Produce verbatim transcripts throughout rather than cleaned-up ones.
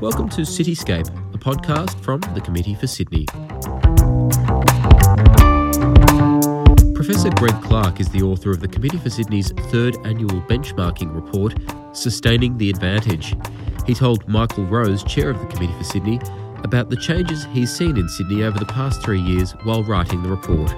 Welcome to Cityscape, a podcast from the Committee for Sydney. Professor Greg Clark is the author of the Committee for Sydney's third annual benchmarking report, Sustaining the Advantage. He told Michael Rose, chair of the Committee for Sydney, about the changes he's seen in Sydney over the past three years while writing the report.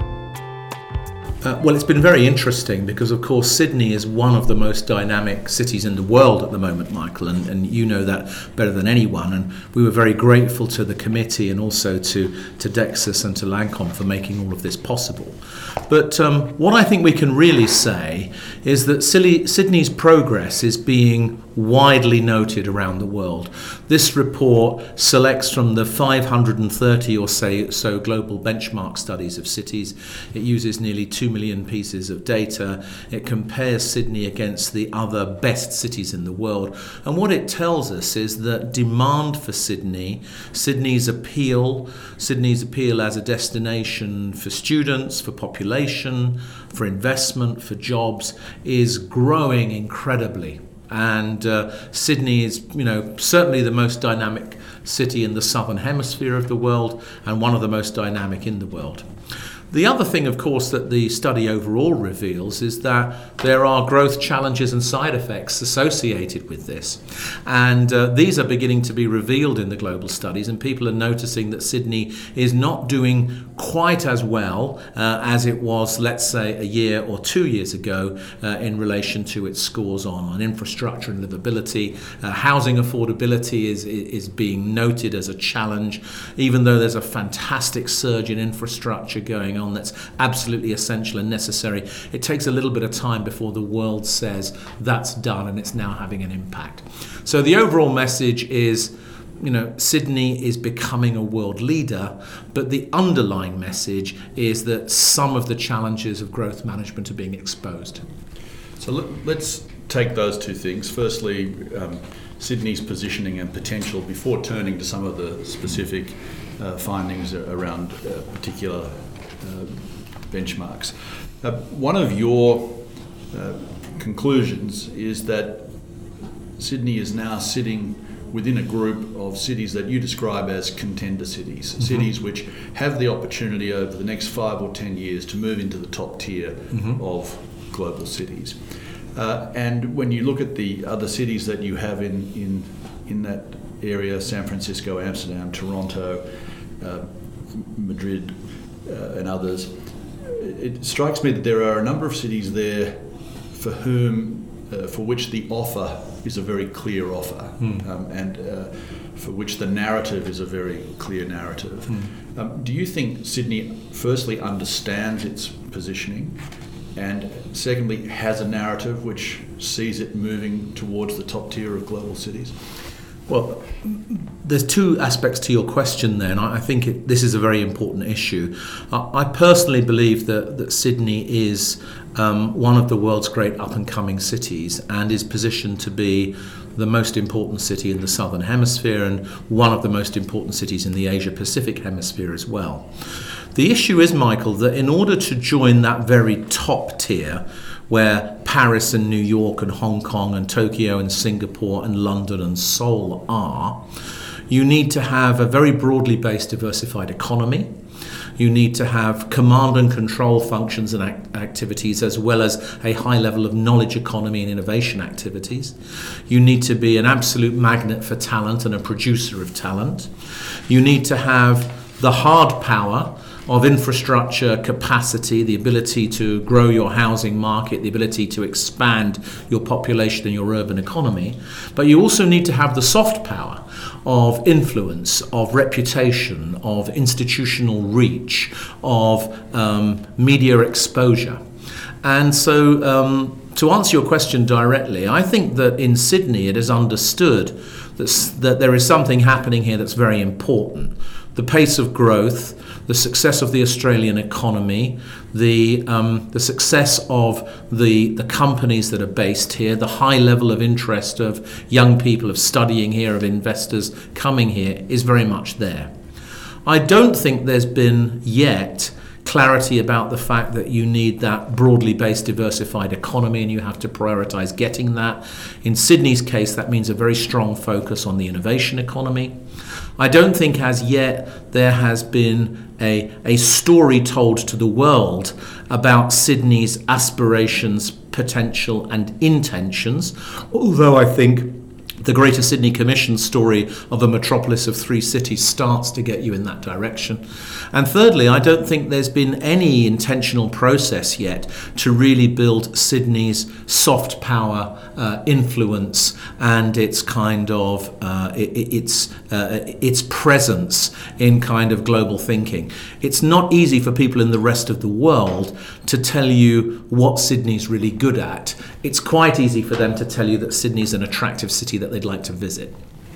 Uh, well, it's been very interesting because, of course, Sydney is one of the most dynamic cities in the world at the moment, Michael, and, and you know that better than anyone. And we were very grateful to the committee and also to, to Dexus and to Lancome for making all of this possible. But um, what I think we can really say is that Sydney's progress is being widely noted around the world. This report selects from the five hundred thirty or say, so global benchmark studies of cities. It uses nearly two million pieces of data. It compares Sydney against the other best cities in the world. And what it tells us is that demand for Sydney, Sydney's appeal, Sydney's appeal as a destination for students, for population, for investment, for jobs, is growing incredibly. And uh, Sydney is, you know, certainly the most dynamic city in the southern hemisphere of the world and one of the most dynamic in the world. The other thing, of course, that the study overall reveals is that there are growth challenges and side effects associated with this. And uh, these are beginning to be revealed in the global studies, and people are noticing that Sydney is not doing quite as well uh, as it was, let's say, a year or two years ago uh, in relation to its scores on, on infrastructure and livability. Uh, housing affordability is, is being noted as a challenge, even though there's a fantastic surge in infrastructure going on. On that's absolutely essential and necessary. It takes a little bit of time before the world says that's done and it's now having an impact. So the overall message is, you know, Sydney is becoming a world leader, but the underlying message is that some of the challenges of growth management are being exposed. So let, let's take those two things. Firstly, um, Sydney's positioning and potential before turning to some of the specific uh, findings around uh, particular Uh, benchmarks. Uh, one of your uh, conclusions is that Sydney is now sitting within a group of cities that you describe as contender cities, mm-hmm. cities which have the opportunity over the next five or ten years to move into the top tier mm-hmm. of global cities. Uh, and when you look at the other cities that you have in, in, in that area, San Francisco, Amsterdam, Toronto, uh, Madrid, Uh, and others, it strikes me that there are a number of cities there for whom, uh, for which the offer is a very clear offer, mm. um, and uh, for which the narrative is a very clear narrative. Mm. Um, do you think Sydney, firstly, understands its positioning, and secondly, has a narrative which sees it moving towards the top tier of global cities? Well, there's two aspects to your question there, and I think it, this is a very important issue. Uh, I personally believe that, that Sydney is um, one of the world's great up-and-coming cities and is positioned to be the most important city in the Southern Hemisphere and one of the most important cities in the Asia-Pacific Hemisphere as well. The issue is, Michael, that in order to join that very top tier, where Paris and New York and Hong Kong and Tokyo and Singapore and London and Seoul are, you need to have a very broadly based diversified economy. You need to have command and control functions and act- activities as well as a high level of knowledge economy and innovation activities. You need to be an absolute magnet for talent and a producer of talent. You need to have the hard power of infrastructure capacity, the ability to grow your housing market, the ability to expand your population and your urban economy. But you also need to have the soft power of influence, of reputation, of institutional reach, of um, media exposure. And so um, to answer your question directly, I think that in Sydney it is understood that, that there is something happening here that's very important. The pace of growth, the success of the Australian economy, the um, the success of the the companies that are based here, the high level of interest of young people, of studying here, of investors coming here, is very much there. I don't think there's been yet clarity about the fact that you need that broadly based diversified economy and you have to prioritise getting that. In Sydney's case, that means a very strong focus on the innovation economy. I don't think as yet there has been a, a story told to the world about Sydney's aspirations, potential and intentions, although I think the Greater Sydney Commission story of a metropolis of three cities starts to get you in that direction. And thirdly, I don't think there's been any intentional process yet to really build Sydney's soft power uh, influence and its kind of uh, its uh, its presence in kind of global thinking. It's not easy for people in the rest of the world to tell you what Sydney's really good at. It's quite easy for them to tell you that Sydney's an attractive city that they'd like to visit.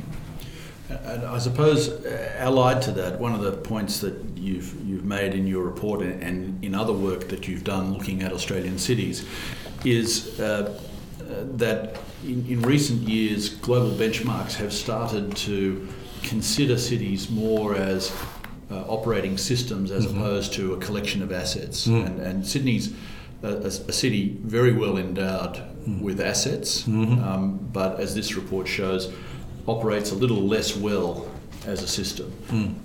And I suppose, uh, allied to that, one of the points that you've you've made in your report and, and in other work that you've done looking at Australian cities is uh, uh, that in, in recent years global benchmarks have started to consider cities more as uh, operating systems as mm-hmm. opposed to a collection of assets. Mm. And, and Sydney's a, a city very well endowed mm. with assets, mm-hmm. um, but as this report shows, operates a little less well as a system. Mm.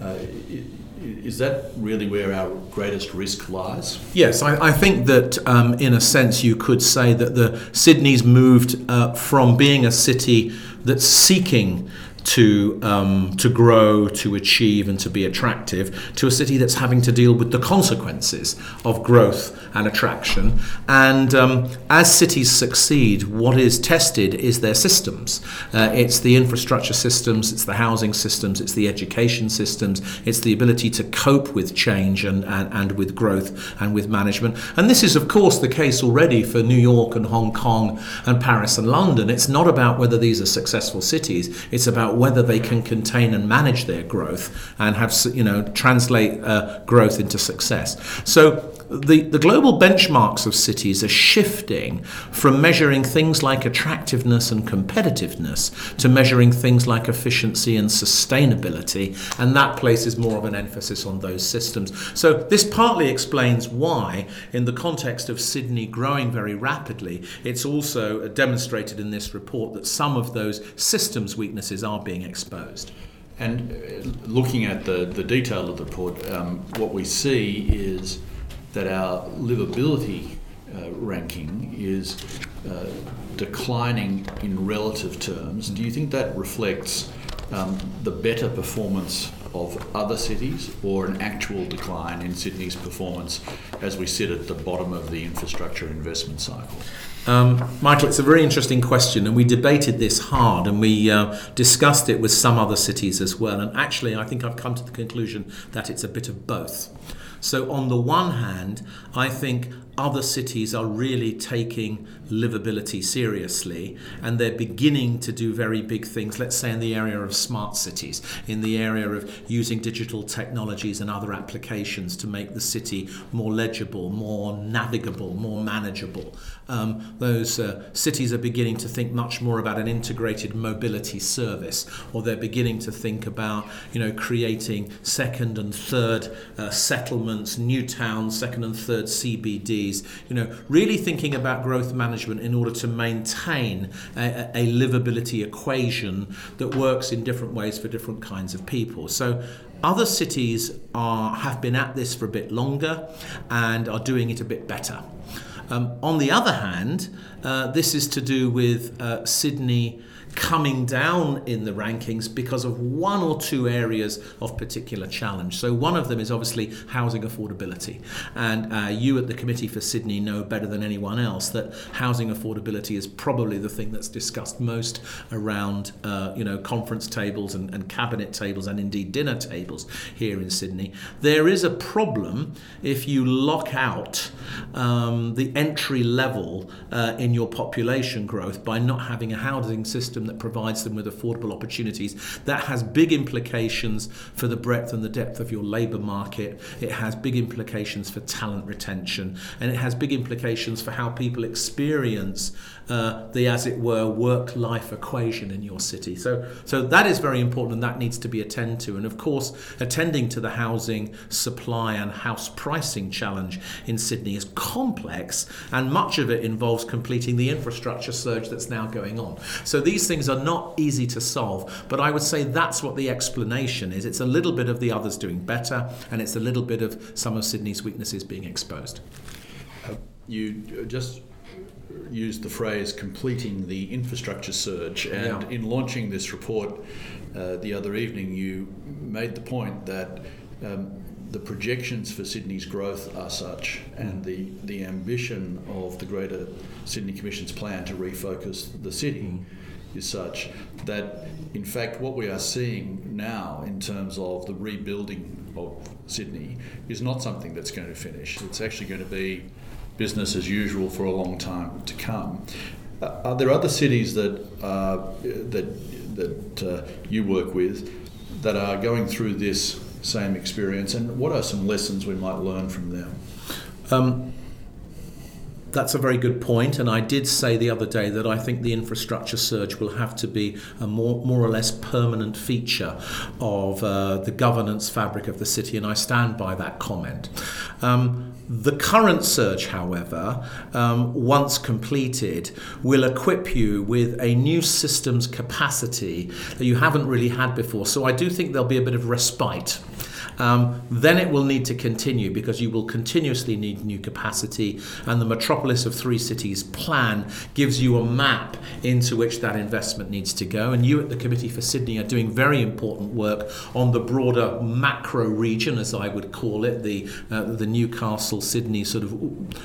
Uh, is that really where our greatest risk lies? Yes, I, I think that um, in a sense you could say that the Sydney's moved uh, from being a city that's seeking to um, to grow, to achieve and to be attractive, to a city that's having to deal with the consequences of growth and attraction. And um, as cities succeed, what is tested is their systems. Uh, it's the infrastructure systems, it's the housing systems, it's the education systems, it's the ability to cope with change and, and, and with growth and with management. And this is of course the case already for New York and Hong Kong and Paris and London. It's not about whether these are successful cities, it's about whether they can contain and manage their growth and have, you know, translate uh, growth into success. So the, the global benchmarks of cities are shifting from measuring things like attractiveness and competitiveness to measuring things like efficiency and sustainability, and that places more of an emphasis on those systems. So this partly explains why, in the context of Sydney growing very rapidly, it's also demonstrated in this report that some of those systems weaknesses are being exposed. And looking at the, the detail of the report, um, what we see is that our livability uh, ranking is uh, declining in relative terms. Do you think that reflects um, the better performance of other cities or an actual decline in Sydney's performance as we sit at the bottom of the infrastructure investment cycle? Um, Michael, it's a very interesting question, and we debated this hard and we uh, discussed it with some other cities as well. And actually, I think I've come to the conclusion that it's a bit of both. So on the one hand, I think other cities are really taking livability seriously, and they're beginning to do very big things, let's say in the area of smart cities, in the area of using digital technologies and other applications to make the city more legible, more navigable, more manageable. Um, those uh, cities are beginning to think much more about an integrated mobility service, or they're beginning to think about, you know, creating second and third uh, settlements, new towns, second and third C B Ds, you know, really thinking about growth management in order to maintain a, a livability equation that works in different ways for different kinds of people. So other cities are have been at this for a bit longer and are doing it a bit better. Um, on the other hand, uh, this is to do with uh, Sydney coming down in the rankings because of one or two areas of particular challenge. So one of them is obviously housing affordability. And uh, you at the Committee for Sydney know better than anyone else that housing affordability is probably the thing that's discussed most around uh, you know, conference tables and, and cabinet tables and indeed dinner tables here in Sydney. There is a problem if you lock out um, the entry level uh, in your population growth by not having a housing system system that provides them with affordable opportunities. That has big implications for the breadth and the depth of your labour market. It has big implications for talent retention, and it has big implications for how people experience uh, the, as it were, work-life equation in your city. So, so that is very important, and that needs to be attended to. And of course, attending to the housing supply and house pricing challenge in Sydney is complex, and much of it involves completing the infrastructure surge that's now going on. So these things are not easy to solve, but I would say that's what the explanation is. It's a little bit of the others doing better, and it's a little bit of some of Sydney's weaknesses being exposed. Uh, you just used the phrase completing the infrastructure surge, and yeah. in launching this report uh, the other evening, you made the point that um, the projections for Sydney's growth are such, and the, the ambition of the Greater Sydney Commission's plan to refocus the city mm. is such that, in fact, what we are seeing now in terms of the rebuilding of Sydney is not something that's going to finish. It's actually going to be business as usual for a long time to come. Uh, are there other cities that uh, that that uh, you work with that are going through this same experience, and what are some lessons we might learn from them? Um, that's a very good point, and I did say the other day that I think the infrastructure surge will have to be a more, more or less permanent feature of uh, the governance fabric of the city, and I stand by that comment. Um, The current surge, however, um, once completed, will equip you with a new systems capacity that you haven't really had before. So I do think there'll be a bit of respite. Um, then it will need to continue, because you will continuously need new capacity, and the Metropolis of Three Cities plan gives you a map into which that investment needs to go. And you at the Committee for Sydney are doing very important work on the broader macro region, as I would call it, the uh, the Newcastle, Sydney sort of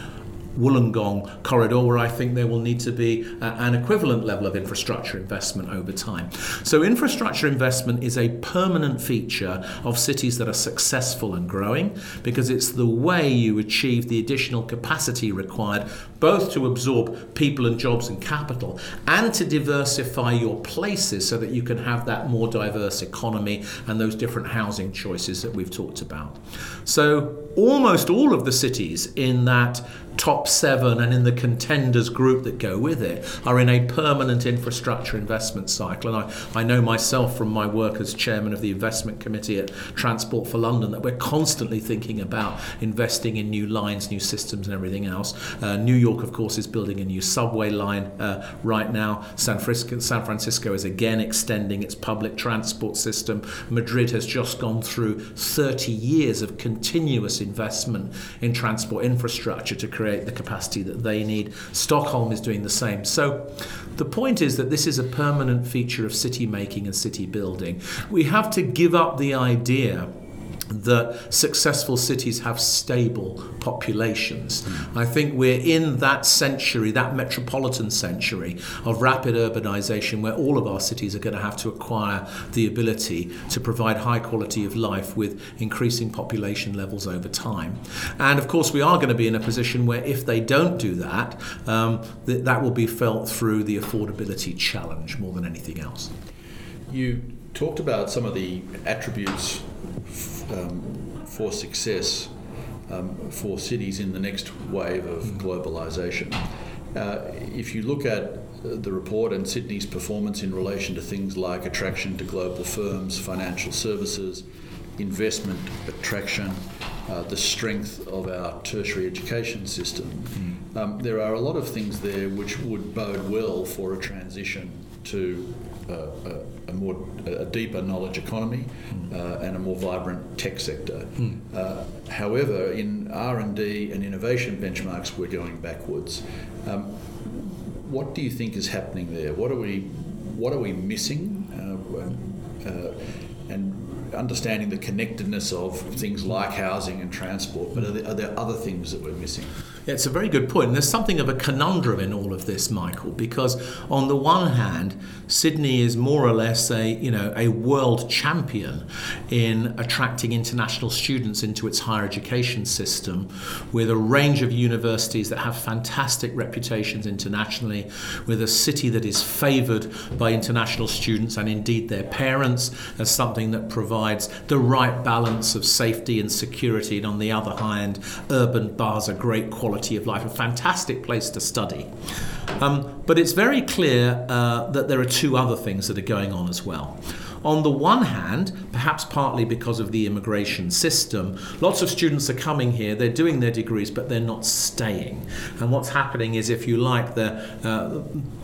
Wollongong corridor, where I think there will need to be uh, an equivalent level of infrastructure investment over time. So infrastructure investment is a permanent feature of cities that are successful and growing, because it's the way you achieve the additional capacity required both to absorb people and jobs and capital, and to diversify your places so that you can have that more diverse economy and those different housing choices that we've talked about. So almost all of the cities in that top seven and in the contenders group that go with it are in a permanent infrastructure investment cycle. And I, I know myself from my work as chairman of the investment committee at Transport for London that we're constantly thinking about investing in new lines, new systems and everything else. Uh, New York, of course, is building a new subway line uh, right now. San Francisco, San Francisco is again extending its public transport system. Madrid has just gone through thirty years of continuous investment in transport infrastructure to create the capacity that they need. Stockholm is doing the same. So the point is that this is a permanent feature of city making and city building. We have to give up the idea that successful cities have stable populations. Mm. I think we're in that century, that metropolitan century of rapid urbanization, where all of our cities are going to have to acquire the ability to provide high quality of life with increasing population levels over time. And of course we are going to be in a position where if they don't do that, um, th- that will be felt through the affordability challenge more than anything else. You talked about some of the attributes Um, for success um, for cities in the next wave of globalisation. Uh, if you look at the report and Sydney's performance in relation to things like attraction to global firms, financial services, investment attraction, uh, the strength of our tertiary education system, mm. um, there are a lot of things there which would bode well for a transition to uh, a, a more a deeper knowledge economy mm. uh, and a more vibrant tech sector. Mm. Uh, however, in R and D and innovation benchmarks, we're going backwards. Um, what do you think is happening there? What are we what are we missing? Uh, uh, and understanding the connectedness of things like housing and transport, but are there, are there other things that we're missing? It's a very good point. And there's something of a conundrum in all of this, Michael, because on the one hand, Sydney is more or less a, you know, a world champion in attracting international students into its higher education system, with a range of universities that have fantastic reputations internationally, with a city that is favoured by international students and indeed their parents as something that provides the right balance of safety and security, and on the other hand, urban bars are great quality of life, a fantastic place to study. Um, but it's very clear uh, that there are two other things that are going on as well. On the one hand, perhaps partly because of the immigration system, lots of students are coming here, they're doing their degrees, but they're not staying. And what's happening is, if you like, the uh,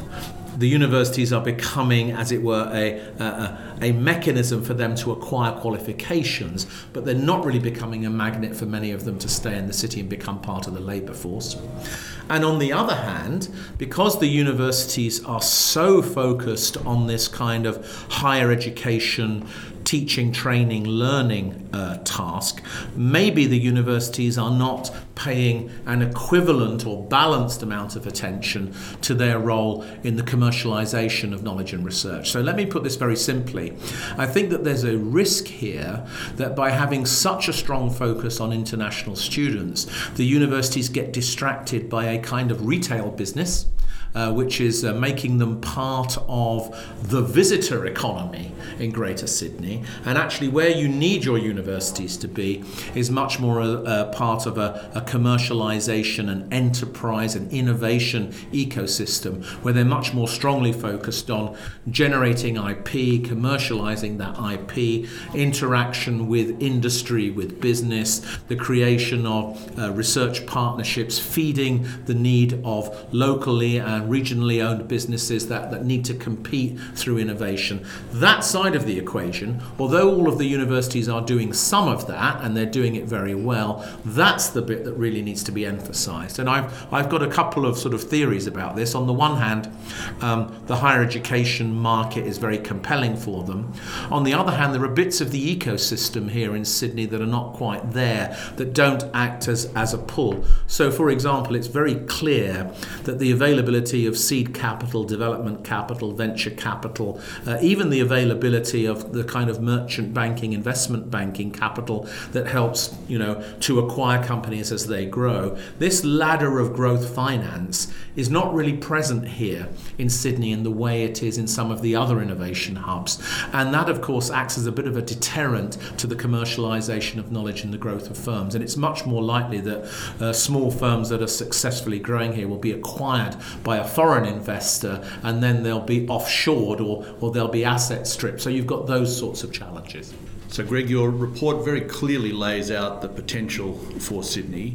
the universities are becoming, as it were, a, a, a mechanism for them to acquire qualifications, but they're not really becoming a magnet for many of them to stay in the city and become part of the labour force. And on the other hand, because the universities are so focused on this kind of higher education, teaching, training, learning uh, task, maybe the universities are not paying an equivalent or balanced amount of attention to their role in the commercialization of knowledge and research. So let me put this very simply. I think that there's a risk here that by having such a strong focus on international students, the universities get distracted by a kind of retail business, Uh, which is uh, making them part of the visitor economy in Greater Sydney. And actually where you need your universities to be is much more a, a part of a, a commercialization and enterprise and innovation ecosystem, where they're much more strongly focused on generating I P, commercializing that I P, interaction with industry, with business, the creation of uh, research partnerships, feeding the need of locally and regionally owned businesses that, that need to compete through innovation. That side of the equation, although all of the universities are doing some of that, and they're doing it very well, that's the bit that really needs to be emphasized. And I've, I've got a couple of sort of theories about this. On the one hand, um, the higher education market is very compelling for them. On the other hand, there are bits of the ecosystem here in Sydney that are not quite there, that don't act as, as a pull. So, for example, it's very clear that the availability of seed capital, development capital, venture capital, uh, even the availability of the kind of merchant banking, investment banking capital that helps, you know, to acquire companies as they grow. This ladder of growth finance is not really present here in Sydney in the way it is in some of the other innovation hubs. And that, of course, acts as a bit of a deterrent to the commercialization of knowledge and the growth of firms. And it's much more likely that uh, small firms that are successfully growing here will be acquired by a foreign investor, and then they'll be offshored, or, or they'll be asset stripped. So you've got those sorts of challenges. So Greg, your report very clearly lays out the potential for Sydney.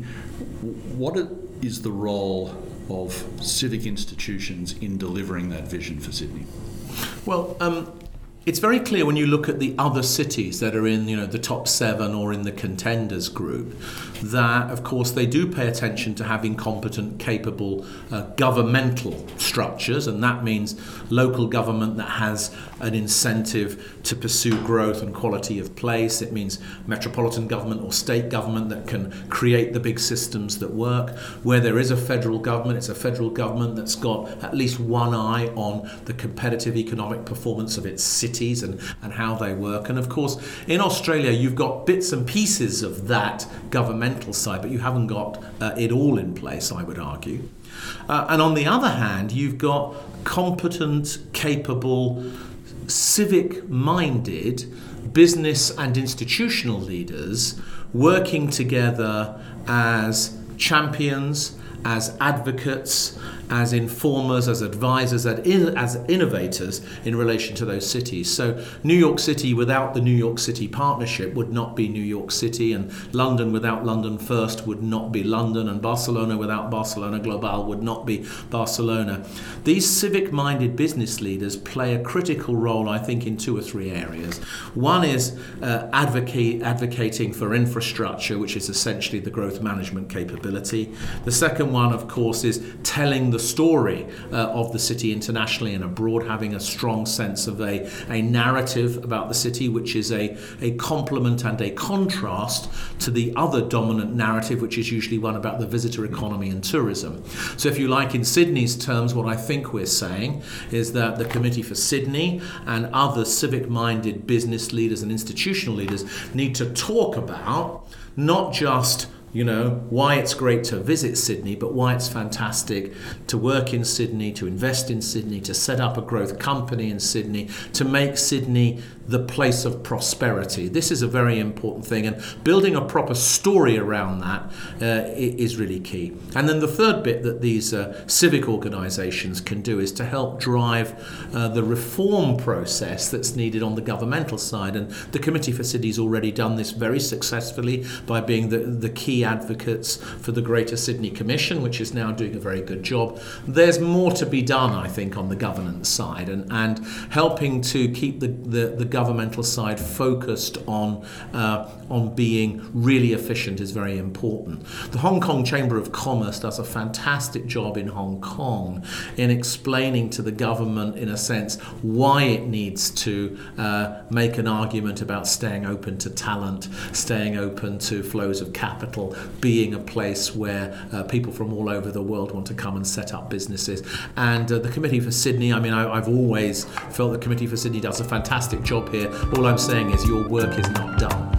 What is the role of civic institutions in delivering that vision for Sydney? Well, um, it's very clear when you look at the other cities that are in, you know, the top seven or in the contenders group, that, of course, they do pay attention to having competent, capable uh, governmental structures, and that means local government that has an incentive to pursue growth and quality of place. It means metropolitan government or state government that can create the big systems that work. Where there is a federal government, it's a federal government that's got at least one eye on the competitive economic performance of its cities and, and how they work. And of course, in Australia, you've got bits and pieces of that governmental side, but you haven't got uh, it all in place, I would argue. Uh, and on the other hand, you've got competent, capable, civic-minded business and institutional leaders working together as champions, as advocates, as informers, as advisors, as, in, as innovators in relation to those cities. So New York City without the New York City Partnership would not be New York City, and London without London First would not be London, and Barcelona without Barcelona Global would not be Barcelona. These civic-minded business leaders play a critical role, I think, in two or three areas. One is uh, advocate, advocating for infrastructure, which is essentially the growth management capability. The second one, of course, is telling the the story uh, of the city internationally and abroad, having a strong sense of a, a narrative about the city, which is a, a complement and a contrast to the other dominant narrative, which is usually one about the visitor economy and tourism. So if you like, in Sydney's terms, what I think we're saying is that the Committee for Sydney and other civic-minded business leaders and institutional leaders need to talk about not just you know, why it's great to visit Sydney, but why it's fantastic to work in Sydney, to invest in Sydney, to set up a growth company in Sydney, to make Sydney the place of prosperity. This is a very important thing, and building a proper story around that uh, is really key. And then the third bit that these uh, civic organisations can do is to help drive uh, the reform process that's needed on the governmental side. And the Committee for Sydney's already done this very successfully by being the, the key advocates for the Greater Sydney Commission, which is now doing a very good job. There's more to be done, I think, on the governance side, and, and helping to keep the, the, the governmental side focused on uh, on being really efficient is very important. The Hong Kong Chamber of Commerce does a fantastic job in Hong Kong in explaining to the government, in a sense, why it needs to uh, make an argument about staying open to talent, staying open to flows of capital, being a place where uh, people from all over the world want to come and set up businesses. And uh, the Committee for Sydney, I mean, I, I've always felt the Committee for Sydney does a fantastic job here. All I'm saying is your work is not done.